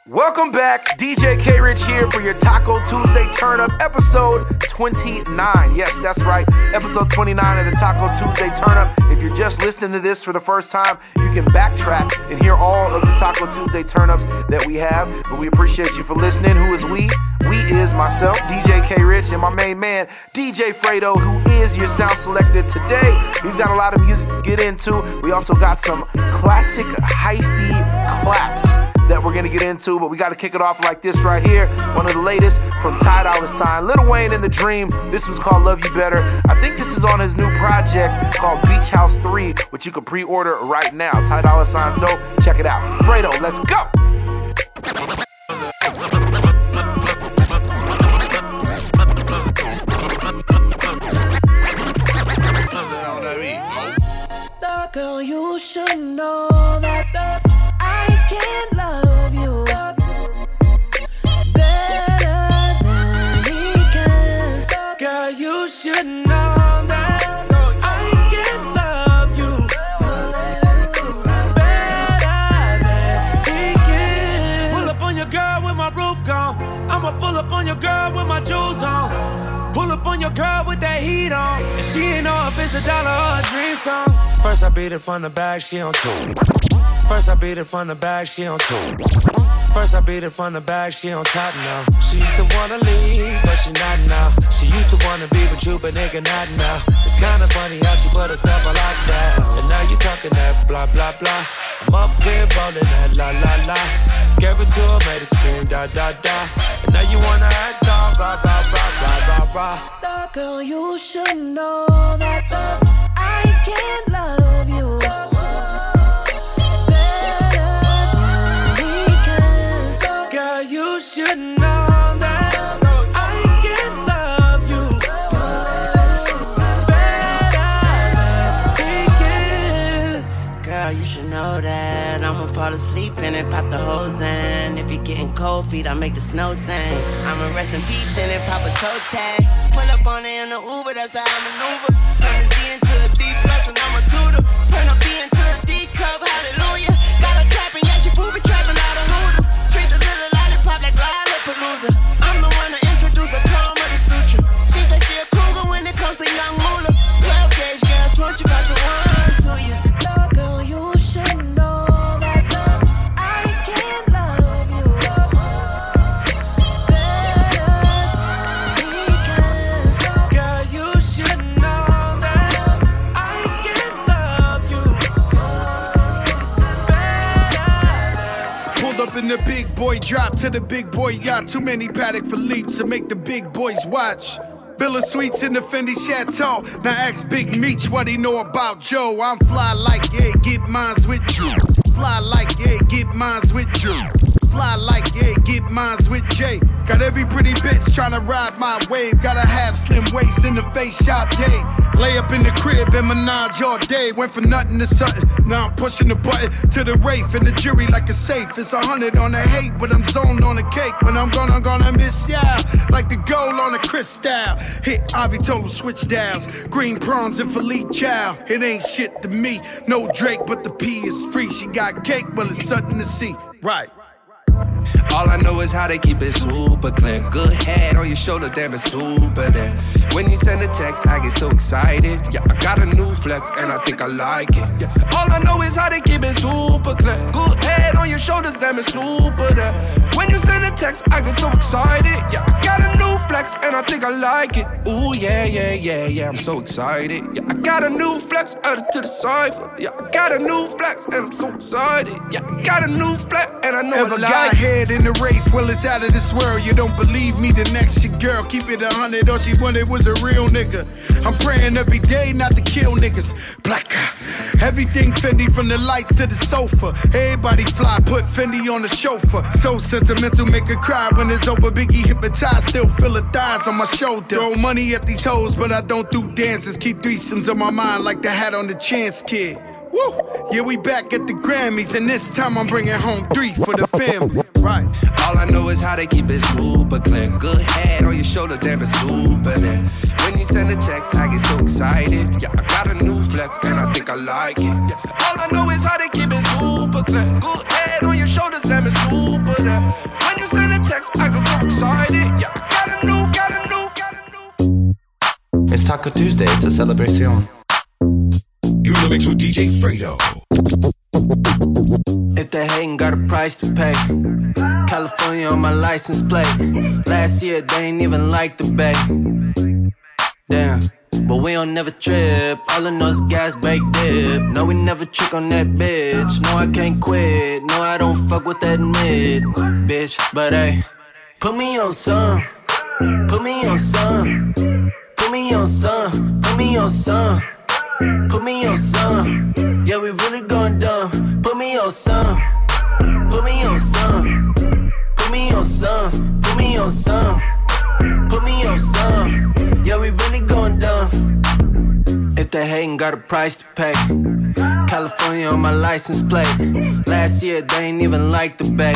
Welcome back, DJ K Rich here for your Taco Tuesday Turn Up, episode 29. Yes, that's right, episode 29 of the Taco Tuesday Turn Up. If you're just listening to this for the first time, you can backtrack and hear all of the Taco Tuesday Turn Ups that we have. But we appreciate you for listening. Who is we? We is myself, DJ K Rich, and my main man, DJ Fredo, who is your sound selector today. He's got a lot of music to get into. We also got some classic hyphy claps that we're gonna get into, but we gotta kick it off like this right here. One of the latest from Ty Dolla $ign, Lil Wayne and The Dream. This was called Love You Better. I think this is on his new project called Beach House 3, which you can pre-order right now. Ty Dolla $ign dope, check it out. Fredo, let's go! Girl, you should know that I can't love you better than he can. Girl, you should know that I can't love you better than he can. Pull up on your girl with my roof gone. I'ma pull up on your girl with my jewels on. Pull up on your girl with that heat on. And she ain't know if it's $1 or a dream song. First I beat it from the back, she on two. First I beat it from the back, she on two. First I beat it from the back, she on top now. She used to wanna leave, but she not now. She used to wanna be with you, but nigga not now. It's kinda funny how she put herself on lockdown. And now you talking that blah blah blah. I'm up here rolling that la la la. Gave it to her, made her scream da da da. And now you wanna act dog, rah rah rah rah rah rah. Girl, you should know that I can't love you better than he can. Girl, you should know that I can't love you better than he can. Girl, you should know that I'ma fall asleep and then pop the hose in. If you're getting cold feet, I make the snow sing. I'ma rest in peace and then pop a toe tag. Pull up on it in the Uber, that's how I maneuver. Turn the D into a D plus and I'm a tutor. Turn a B into a D cup, hallelujah. Got her clapping, yeah, she booby trapping out of Hooters. Treat the little lollipop like Lollapalooza. I'm the one to introduce her, call her the suture. She said she a cougar when it comes to young moolah. 12 gauge girl, 20 got the one to you. Girl, you should know that I can't love you better than he can. Girl, you should know that I can't love you better. Pulled up in the big boy drop to the big boy yacht. Too many Patek Philippe to make the big boys watch. Villa Suites in the Fendi Chateau. Now ask Big Meech what he know about Joe. I'm fly like, yeah, get mines with you. Fly like, yeah, get mines with you. Fly like, yeah, get mines with Jay. Got every pretty bitch tryna ride my wave. Gotta have slim waist in the face shot day. Lay up in the crib and menage all day. Went from nothing to something. Now I'm pushing the button to the Wraith and the jury like a safe. It's 100 on the hate, but I'm zoned on the cake. When I'm gonna miss ya like the gold on the crystal. Hit Ivy told him switch dials. Green prawns and Philippe Chow. It ain't shit to me. No Drake, but the P is free. She got cake, well it's something to see. Right. All I know is how they keep it super clean. Good head on your shoulder, damn it's super there. When you send a text, I get so excited. Yeah, I got a new flex and I think I like it. Yeah. All I know is how they keep it super clean. Good head on your shoulders, damn it's super there. When you send a text, I get so excited. Yeah, I got a new flex and I think I like it. Ooh, yeah, yeah, yeah, yeah, I'm so excited. Yeah, I got a new flex, added to the cipher. Yeah, I got a new flex and I'm so excited. Yeah, I got a new flex and I know Ever I got like it. head in the Wraith? Well, it's out of this world. You don't believe me? The next your girl, keep it 100. All she wanted was a real nigga. I'm praying every day not to kill niggas. Black guy. Everything Fendi from the lights to the sofa. Everybody fly, put Fendi on the chauffeur. So sentimental, make her cry when it's over. Biggie hypnotized, still feel her thighs on my shoulder. Throw money at these hoes, but I don't do dances. Keep threesomes on my mind like the hat on the Chance Kid. Woo! Yeah, we back at the Grammys, and this time I'm bringing home 3 for the family. Right. All I know is how they keep it super clean. Good head on your shoulder, damn it's super there. When you send a text, I get so excited. Yeah, I got a new flex and I think I like it. Yeah. All I know is how they keep it super clean. Good head on your shoulders, damn it's super there. When you send a text, I get so excited. Yeah, got a new. It's Taco Tuesday, it's a celebration. You're in the mix with DJ Fredo. If they hatin', got a price to pay. California on my license plate. Last year, they ain't even like the bay. Damn, but we don't never trip. All I know is gas, baked dip. No, we never trick on that bitch. No, I can't quit. No, I don't fuck with that mid, bitch. But hey, put me on some. Put me on some. Put me on some. Put me on some. Put me on some. Yeah, we really going dumb. Put me on some. Put me on some. Put me on some. Put me on some. Put me on some. Yeah, we really going dumb. If they hatin', got a price to pay. California on my license plate. Last year, they ain't even like the bay.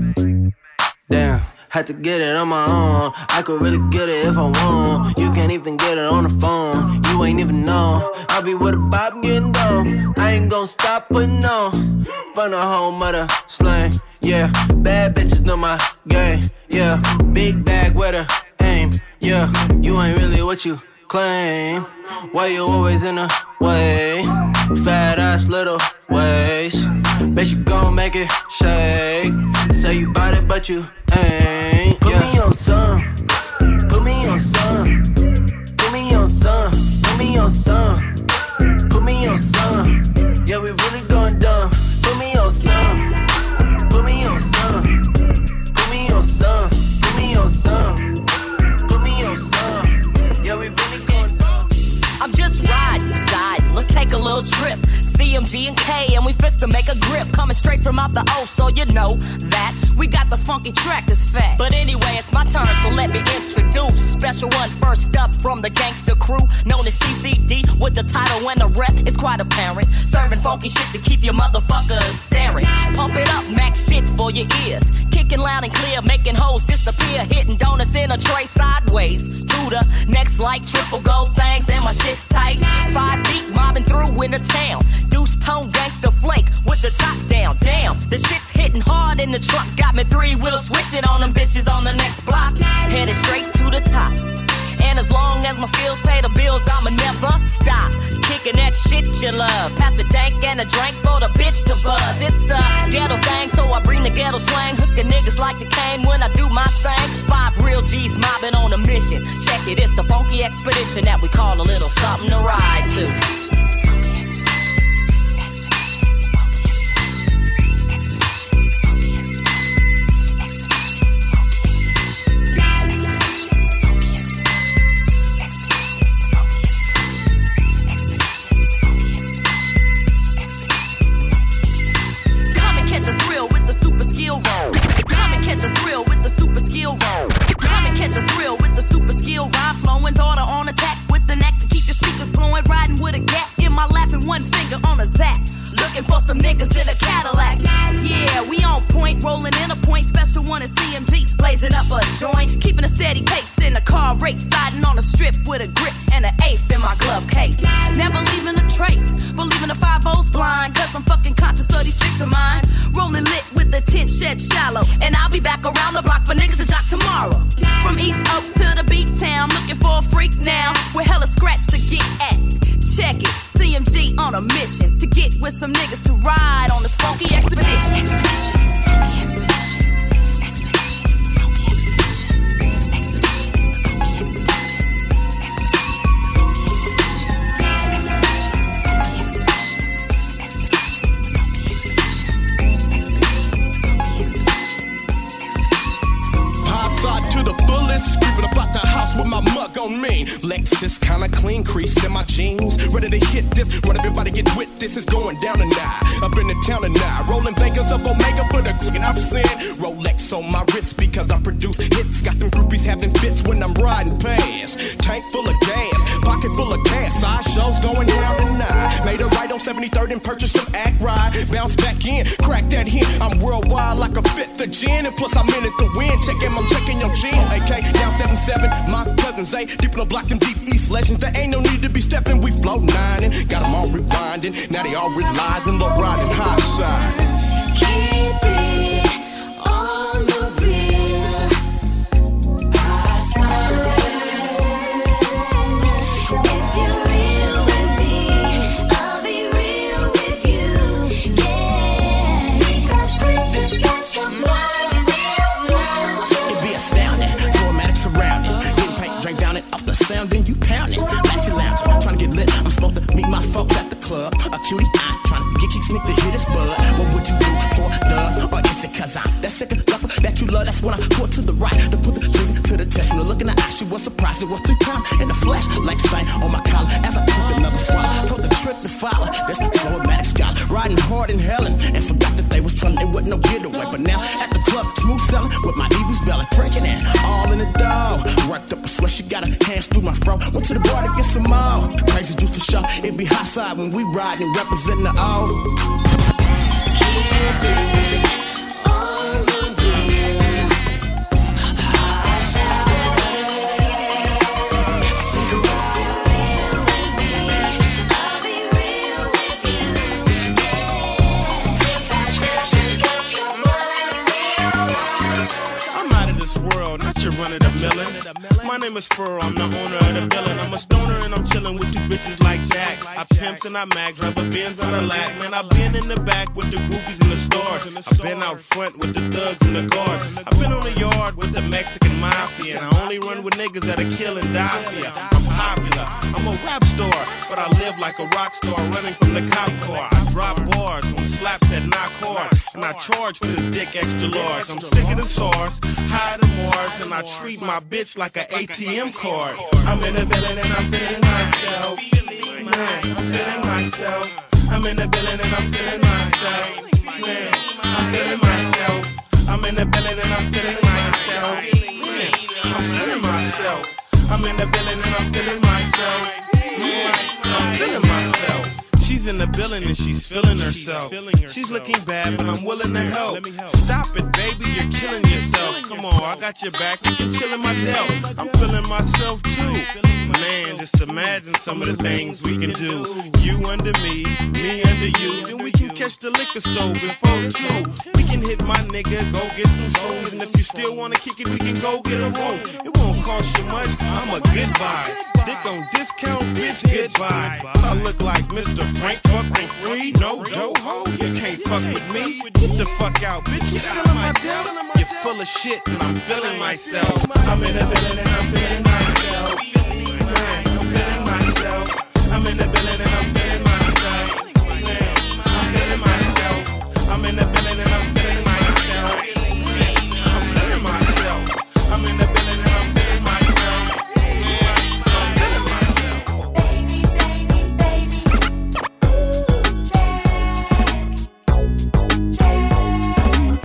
Damn. Had to get it on my own. I could really get it if I want. You can't even get it on the phone. You ain't even know. I'll be with a bob getting down. I ain't gon' stop putting on. From the home of the slang. Yeah, bad bitches know my game. Yeah, big bag with a aim. Yeah, you ain't really what you claim. Why you always in the way? Fat ass little waist. Bet you gon' make it shake. Say you bout it but you ain't. Put me on some. Put me on some. Put me on some. Put me on some. Put me on some. Yeah, we really going dumb. Put me on some. Put me on some. Put me on some. Put me on some. Put me on some. Yeah, we really going dumb. I'm just riding side. Let's take a little trip. CMG and K, and we fist to make a grip. Coming straight from out the O, so you know that we got the funky track that's fat. But anyway, it's my turn, so let me introduce special one first up from the gangster crew, known as CCD, with the title and the rep. It's quite apparent. Serving funky shit to keep your motherfuckers staring. Pump it up, max shit for your ears. Kicking loud and clear, making hoes disappear. Hitting donuts in a tray sideways. To the next like triple gold things, and my shit's tight. 5 deep, mobbing through in the town. Deuce tone gangster flake with the top down. Damn, the shit's hitting hard in the truck. Got me 3-wheel switching on them bitches on the next block. Headed straight to the top. And as long as my skills pay the bills, I'ma never stop. Kicking that shit you love. Pass the dank and a drink for the bitch to buzz. It's a ghetto thing, so I bring the ghetto swang. Hooking niggas like the cane when I do my thing. 5 real G's mobbing on a mission. Check it, it's the funky expedition that we call a little something to ride to. Catch a thrill with the super skill roll. Come and catch a thrill with the super skill rhyme flowing. Daughter on attack with the neck to keep your speakers blowing. Riding with a gap in my lap and one finger on a zap. Looking for some niggas in a Cadillac. Yeah, we on point, rolling in a point. Special one is CMG, blazing up a joint. Keeping a steady pace in a car race. Siding on a strip with a grip and an eighth in my glove case. Never leaving a trace, believing the 5-0's blind. Cause I'm fucking conscious of these tricks of mine. Rolling lit with the tent shed shallow. And I'll be back around the block for niggas to jock tomorrow. From East Oak to the beat town, looking for a freak now. With hella scratch to get at. Check it, CMG on a mission to get with some niggas to ride on this funky expedition. To the fullest, creeping about the house with my mug on me. Lexus kinda clean, crease in my jeans. Ready to hit this, run everybody get with this. It's going down tonight, up in the town tonight. Rolling Vegas up Omega for the and I've seen Rolex on my wrist because I produce hits. Got them groupies having fits when I'm riding past. Tank full of gas, pocket full of gas. Side shows going down tonight. Made a right on 73rd and purchased some act ride. Bounce back in, crack that hint. I'm worldwide like a fifth of gin, and plus I'm in it to win. I'm checking your chin. AK down 77, my cousins A deep in the block and deep East legends. There ain't no need to be stepping. We flow nining, got them all rewinding. Now they all realizing, low riding high side. Keep it on the cutie. I'm trying to get sneak to hit his bud. What would you do for love? Or is it cause I'm that sick of lover that you love? That's when I pull to the right to put the strings to the test. When I look in the eye, she was surprised. It was 3 times in the flesh, like stain on my collar. As I took another swallow, told the trip to follow. That's the Flormatic scholar, riding hard in hell and forgot that they was trolling. It wasn't no getaway, but now at the club, smooth selling with my EB's belly, breaking in all in the dough. Worked up a sweat, she got her hands through my fro. Went to the bar to get some more. Crazy juice for sure. It be hot side when we ride and represent the O. Keep it on the real. High side. Take a walk with me. I'll be real with you. I'm out of this world, not your run of the millin'. My name is Furrow, I'm the owner of the villain. I'm a stoner and I'm chillin' with 2 bitches like Jack. I pimps and I mags, drive a Benz on a lack. Man, I've been in the back with the groupies in the stores. I've been out front with the thugs in the cars. I've been on the yard with the Mexican mafia. And I only run with niggas that are killing Dafia. I'm popular, I'm a rap star, but I live like a rock star running from the cop car. I drop bars on slaps that knock hard, and I charge for this dick extra large. I'm sicker than SARS, higher than Mars, and I treat my bitch like an ATM card. I'm in the building and I'm feeling myself. Man, I'm feeling myself. I'm in the building and I'm feeling myself. Man, I'm feeling myself. I'm in the building and I'm feeling myself. Man, I'm feeling myself. I'm in the building and I'm feeling myself. Man, I'm feeling myself. She's in the building and she's feeling herself. She's looking bad, but I'm willing to help. Stop it, baby, you're killing yourself. Come on, I got your back, you can chill in my belt. I'm feeling myself too. Man, just imagine some of the things we can do. You under me under you. Then we can catch the liquor store before 2. We can hit my nigga, go get some shrooms. And if you still wanna kick it, we can go get a room. It won't cost you much, I'm a good buy. Dick on discount, bitch, goodbye. I look like Mr. Frank, fuck for free, no dough, you can't fuck with me. Get the fuck out, bitch, you stealing my deal. You're full of shit and I'm feeling myself. I'm in the building and I'm feeling myself. Man, I'm feeling myself. I'm in the building and I'm feeling myself. Man, I'm feeling myself. I'm in the building and I'm feeling myself. I'm feeling myself. I'm in the building and I'm feeling myself. I'm feeling myself. Baby, baby, baby. Ooh, Jack. Jack.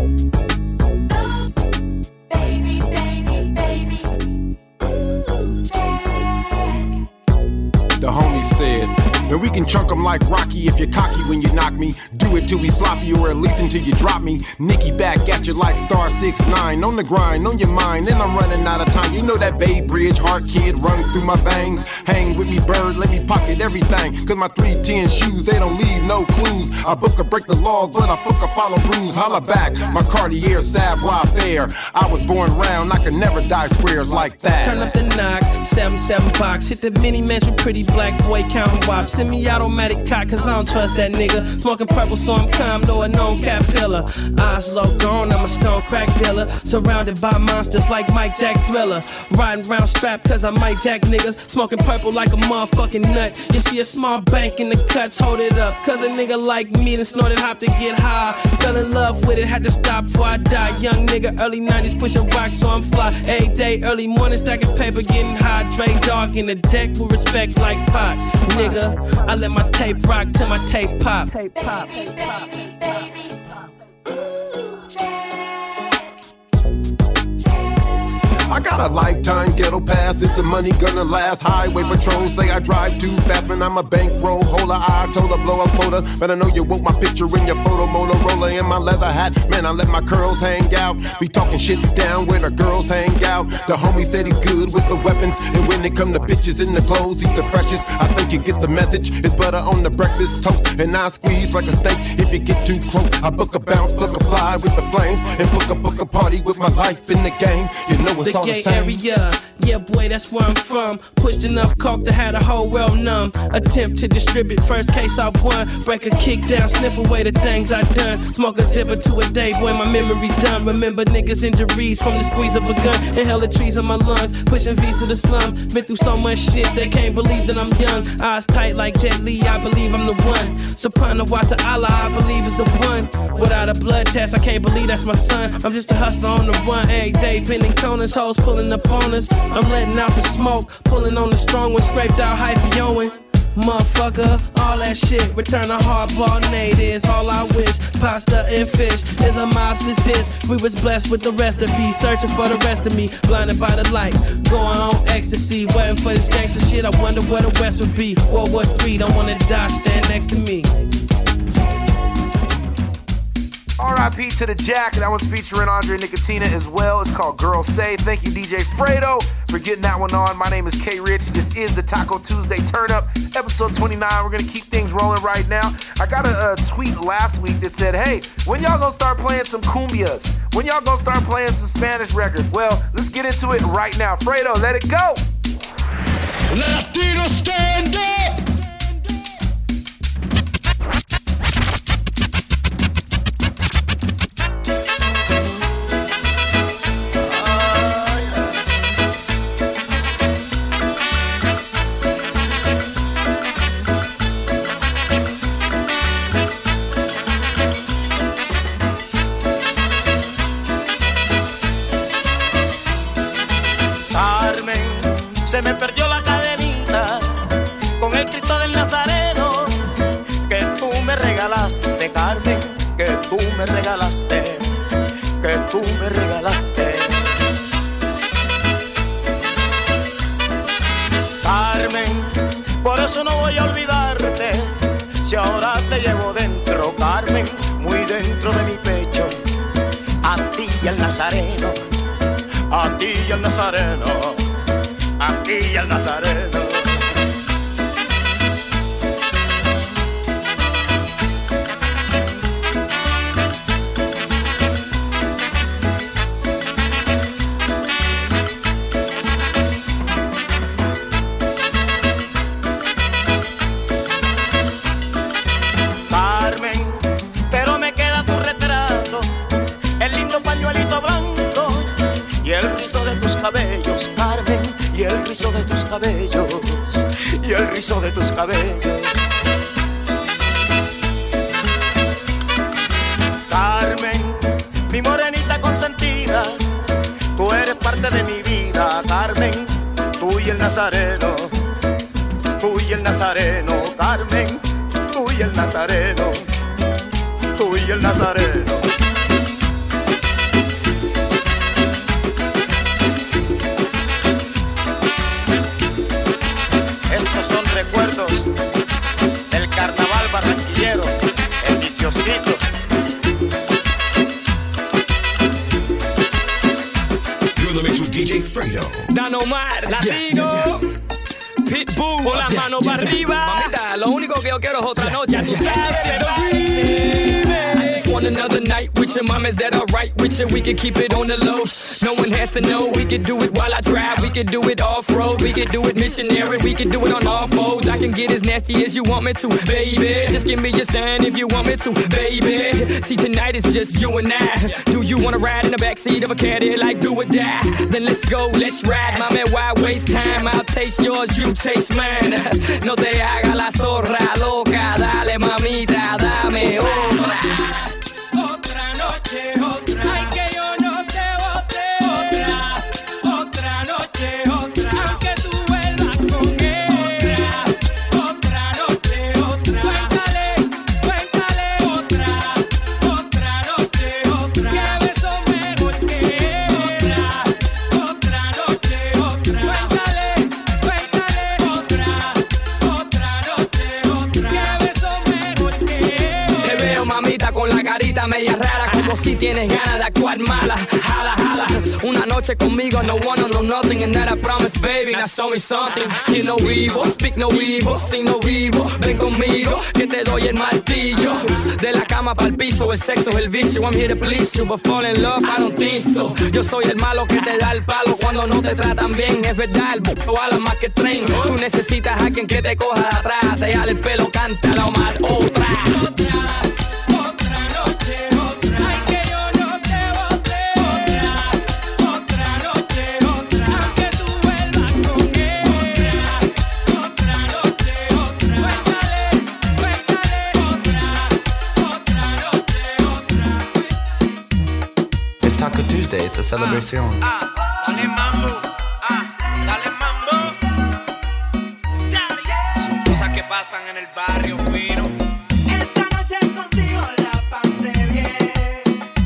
Ooh, baby, baby, baby. Ooh, Jack. The homie said, and we can chunk them like Rocky if you're cocky when you knock me. Do it till we sloppy or at least until you drop me. Nicky back at you like star 6'9". On the grind, on your mind, and I'm running out of time. You know that Bay Bridge heart kid run through my veins. Hang with me, bird, let me pocket everything. Cause my 310 shoes, they don't leave no clues. I book or break the laws, but I fuck or follow rules. Holla back, my Cartier Savoy fair. I was born round, I could never die squares like that. Turn up the knock, 7-7 box. Hit the mini mansion, pretty black boy counting wops. Send me automatic cock, cause I don't trust that nigga. Smoking purple, so I'm calm, though a known cat pillar. Eyes low gone, I'm a stone crack dealer. Surrounded by monsters like Mike Jack Thriller. Riding round strapped, cause I might jack niggas. Smoking purple like a motherfucking nut. You see a small bank in the cuts, hold it up. Cause a nigga like me done snorted hop to get high. Fell in love with it, had to stop before I die. Young nigga, early 90s, pushing rocks, so I'm fly. Every day, early morning, stacking paper, getting high. Dre dark in the deck with respect like Pac. Nigga, I let my tape rock till my tape pop. Tape pop. Baby, baby, baby. Ooh, Jack. I got a lifetime ghetto pass. If the money gonna last, highway patrol say I drive too fast. Man, I'm a bankroll holder. I told her blow a quota, but I know you want my picture in your photo. Motorola in my leather hat. Man, I let my curls hang out. Be talking shit down where the girls hang out. The homie said he's good with the weapons, and when it come to bitches in the clothes, he's the freshest. I think you get the message. It's butter on the breakfast toast, and I squeeze like a steak. If you get too close, I book a bounce, look a fly with the flames, and book a party with my life in the game. You know it's all the Bay Area. Yeah, boy, that's where I'm from. Pushed enough coke to have the whole world numb. Attempt to distribute, first case I won. Break a kick down, sniff away the things I done. Smoke a zipper to a day, boy, my memory's done. Remember niggas' injuries from the squeeze of a gun. Inhale the trees in my lungs, pushing V's to the slums. Been through so much shit, they can't believe that I'm young. Eyes tight like Jet Li, I believe I'm the one. Soprano Wata Allah, I believe is the one. Without a blood test, I can't believe that's my son. I'm just a hustler on the run every day, bending corners, hoes pulling up on us. I'm letting out the smoke, pulling on the strong one, scraped out hyphy-oing. Motherfucker, all that shit, return a hardball natives. All I wish, pasta and fish, is a mobster's dish. We was blessed with the recipe, searching for the rest of me, blinded by the light, going on ecstasy, waiting for this gangster shit. I wonder where the West would be. World War III, don't wanna die, stand next to me. R.I.P. to the Jack. That one's featuring Andre Nicotina as well. It's called Girl Say. Thank you, DJ Fredo, for getting that one on. My name is K Rich. This is the Taco Tuesday Turn Up, episode 29. We're going to keep things rolling right now. I got a tweet last week that said, hey, when y'all going to start playing some cumbias? When y'all going to start playing some Spanish records? Well, let's get into it right now. Fredo, let it go. Latino stand up! Se me perdió la cadenita con el Cristo del Nazareno que tú me regalaste, Carmen, que tú me regalaste, que tú me regalaste. Carmen, por eso no voy a olvidarte, si ahora te llevo dentro, Carmen, muy dentro de mi pecho, a ti y al Nazareno, a ti y al Nazareno. Aquí al Nazareno. Carmen, pero me queda tu retrato, el lindo pañuelito blanco y el rizo de tus cabellos, Carmen. Y el rizo de tus cabellos, y el rizo de tus cabellos. Carmen, mi morenita consentida, tú eres parte de mi vida, Carmen, tú y el Nazareno, tú y el Nazareno, Carmen, tú y el Nazareno, tú y el Nazareno. Estos son recuerdos del carnaval barranquillero en mi kiosquito. You're in the mix with DJ Fredo. Dan Omar, Latino, Pitbull, con las manos para arriba. Mamita, lo único que yo quiero es otra noche. Tú sabes, want another night with your mom, is that alright with you? We can keep it on the low, no one has to know. We can do it while I drive, we can do it off-road, we can do it missionary, we can do it on all fours. I can get as nasty as you want me to, baby. Just give me your sign if you want me to, baby. See, tonight is just you and I. Do you wanna ride in the backseat of a Cadillac, do or die? Then let's go, let's ride, mami, why waste time? I'll taste yours, you taste mine. No te haga la zorra loca, dale mamita, dame otra. Otra noche, otra. Ay, que yo no te bote. Otra noche, otra. Aunque tú vuelvas con él. Otra noche, otra. Cuéntale, otra noche, otra. Que beso mejor que otra noche, otra. Cuéntale, otra noche, otra. Que beso mejor que Te veo, mamita, con la tienes ganas de actuar mala, jala, jala. Una noche conmigo, no wanna know nothing, and that I promise, baby. Now show me something. Hear no evil, speak no evil, sing no evil. Ven conmigo, que te doy el martillo. De la cama pa'l piso, el sexo es el vicio. I'm here to please you, but fall in love, I don't think so. Yo soy el malo que te da el palo cuando no te tratan bien. Es verdad, el buco ala más que tren. Tú necesitas a quien que te coja de atrás, te jale el pelo, canta la Omar, otra. Taco Tuesday, it's a celebration. Dale mambo, dale mambo. Son cosas que pasan en el barrio fino. Esta noche contigo la pasé bien.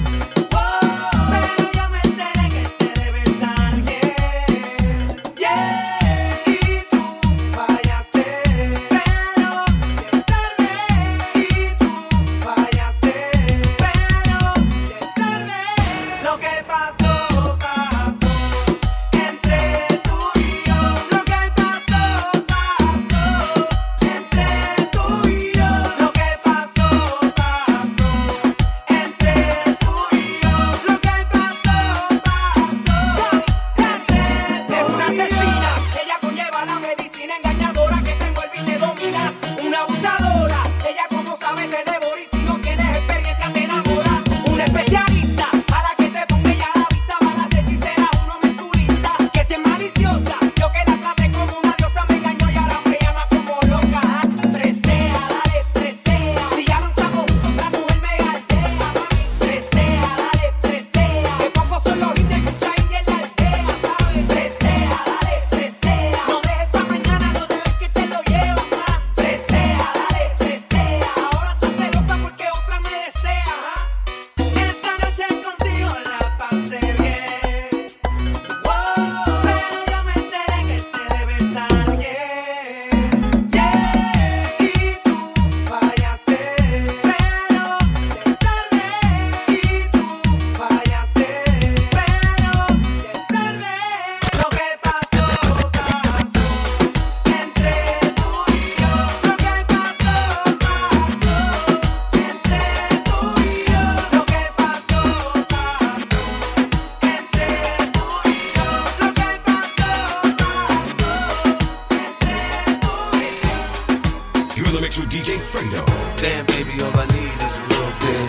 Pero yo me enteré que te debes a alguien. Yeah, y tú fallaste. Pero ya es tarde. Y tú fallaste. Pero ya es tarde. Lo que pasó, pasó entre tú y yo. Lo que pasó, pasó entre tú y yo. Lo que pasó, pasó entre tú y yo. Lo que pasó, pasó es una asesina. Ella conlleva la medicina engañadora que te envuelve y te domina. Una abusadora. Ella como sabe te devora y si no tienes experiencia te enamora. Una especialista para que te ponga ella a la vista. Balas hechiceras, uno mensurista. Que si es maliciosa, yo que la traté como una diosa me engañó y ahora me llama como loca. Presea, dale, presea. Si ya no estamos juntos, otra mujer me galdea, mami. Presea, dale, presea. Que pocos son los hits que escucha y en la aldea, ¿sabes? Presea, dale, presea. No dejes pa' mañana, no dejes que te lo llevan más. Presea, dale, presea. Ahora estás celosa porque otra me desea. Esta noche contigo la pasé bien. Pero yo me enteré que te debes a alguien. Yeah, y tú fallaste. Pero ya es tarde. Y tú fallaste. Pero ya es tarde. Lo que pasó, pasó entre tú y yo. Lo que pasó, pasó entre tú y yo. Lo que pasó, pasó entre tú y yo. Lo que You're in the mix with DJ Fredo. Damn, baby, all I need is a little bit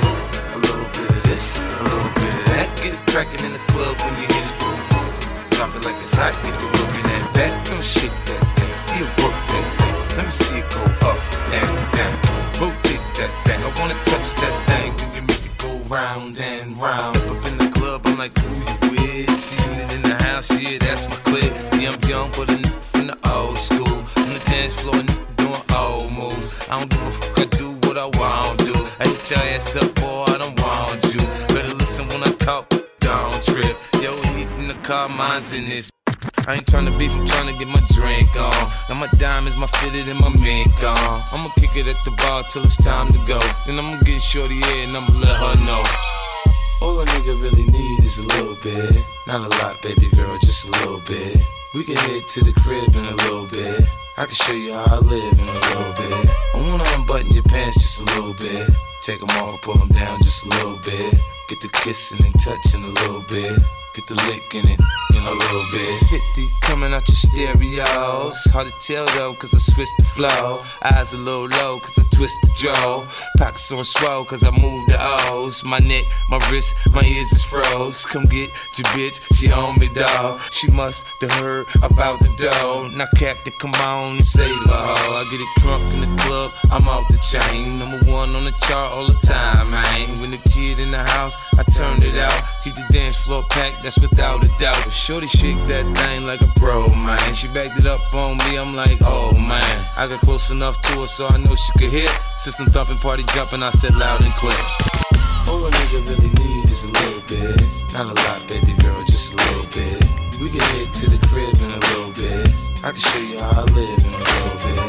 of this, a little bit of that. Get it crackin' in the club when you hit it. Drop it like it's hot, get the look in that back. Don't shake that thing, you work that thing. Let me see it go up and down. Rotate that thing, I wanna touch that thing. You can make it go round and round. Step up in the club, I'm like, who you with? Chillin' in the house, yeah, that's my clique. Yeah, I'm young, but a nigga from the old school. On the dance floor, nigga doing old moves. I don't give a fuck, I do what I want to. I hit your ass up, boy, I don't want you. Better listen when I talk, don't trip. Yo, heat in the car, mine's in this. I ain't tryna beef, I'm tryna get my drink on. Now my diamonds, my fitted, and my mink on. I'ma kick it at the bar till it's time to go. Then I'ma get shorty here and I'ma let her know. All a nigga really need is a little bit. Not a lot, baby girl, just a little bit. We can head to the crib in a little bit. I can show you how I live in a little bit. I wanna unbutton your pants just a little bit. Take them off, pull them down just a little bit. Get the kissing and touching a little bit. Get the licking it in a little bit. 50 coming out your stereos. Hard to tell though, cause I switched the flow. Eyes a little low, cause I twist the jaw. Pockets on swole, cause I moved the O's. My neck, my wrist, my ears is froze. Come get your bitch, she on me, dawg. She must have heard about the dough. Now Captain, come on and say la ho. I get it crunk in the club, I'm off the chain. Number one on the chart all the time, man. When the kid in the house, I turned it out. Keep the dance floor packed, that's without a doubt. But shorty shake that thing like a pro, man. She backed it up on me, I'm like, oh man. I got close enough to her so I know she could hear. System thumping, party jumping, I said loud and clear. All a nigga really need is a little bit. Not a lot, baby girl, just a little bit. We can head to the crib in a little bit. I can show you how I live in a little bit. I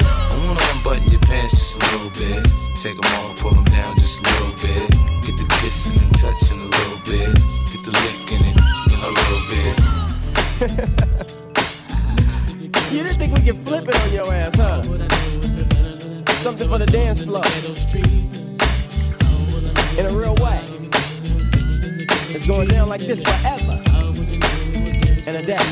wanna unbutton your pants just a little bit. Take them off, pull them down just a little bit. Get the kissing and touching a little bit. Get the licking it in a little bit. You didn't think we could flip it on your ass, huh? Something for the dance floor. In a real way. It's going down like this forever and a day.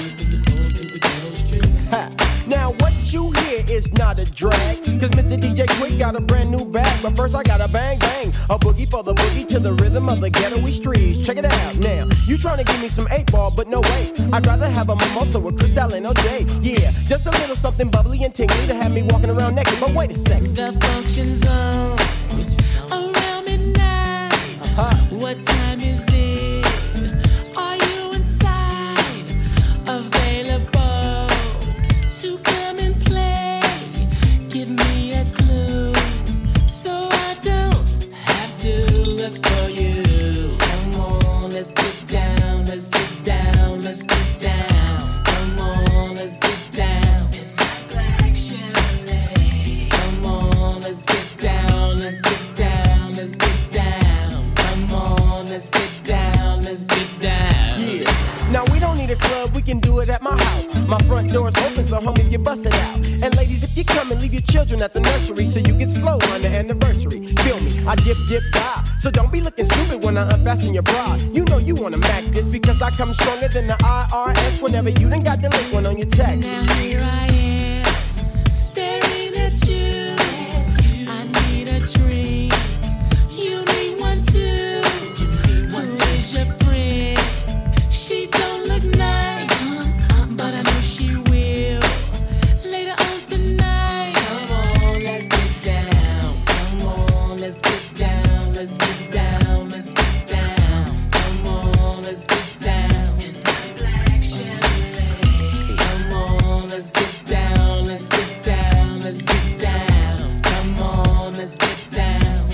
Ha. Now what you hear is not a drag, cause Mr. DJ Quick got a brand new bag. But first I gotta bang bang, a boogie for the boogie to the rhythm of the ghetto-y streets. Check it out now, you tryna give me some 8-ball, but no way. I'd rather have a mimosa with Cristal and OJ. Yeah, just a little something bubbly and tingly to have me walking around naked. But wait a second, the function's on around midnight. What time is it? Are you inside? Available to come and play? Give me a clue so I don't have to look for you. Come on, let's get down, let's get down, let's get down. Come on, let's get down. Come on, let's get down, let's get down, let's get down. Come on, let's get down, let's get down. yeah. Now we don't need a club, we can do it at my house. My front door's open so homies get busted out. And ladies, if you come and leave your children at the nursery so you get slow on the anniversary. Feel me, I dip, dip, die. So don't be looking stupid when I unfasten your bra. You know you wanna mac this because I come stronger than the IRS whenever you done got delinquent on your taxes. Now here I am, staring at you. I need a drink. You need one too. Who is your friend? She don't look nice, but I know she will later on tonight. Come on, let's get down. Come on, let's get down. Let's get down. Let's get down. Come on, let's get down. Come on, let's get down. Let's get down. Let's get down. Come on, let's get down.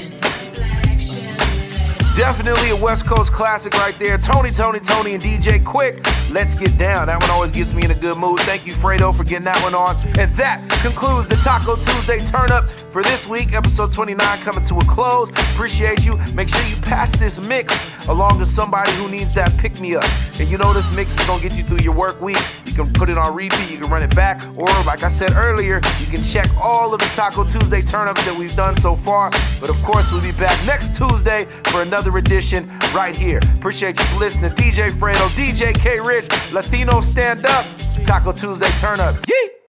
Definitely a West Coast classic right there. Tony, and DJ Quick. Let's get down. That one always gets me in a good mood. Thank you, Fredo, for getting that one on. And that concludes the Taco Tuesday Turn Up for this week. Episode 29 coming to a close. Appreciate you. Make sure you pass this mix along to somebody who needs that pick-me-up. And you know this mix is going to get you through your work week. You can put it on repeat. You can run it back. Or, like I said earlier, you can check all of the Taco Tuesday Turn-Ups that we've done so far. But, of course, we'll be back next Tuesday for another edition right here. Appreciate you for listening. DJ Fredo, DJ K Rich, Latino Stand Up, Taco Tuesday Turn Up. Yeet!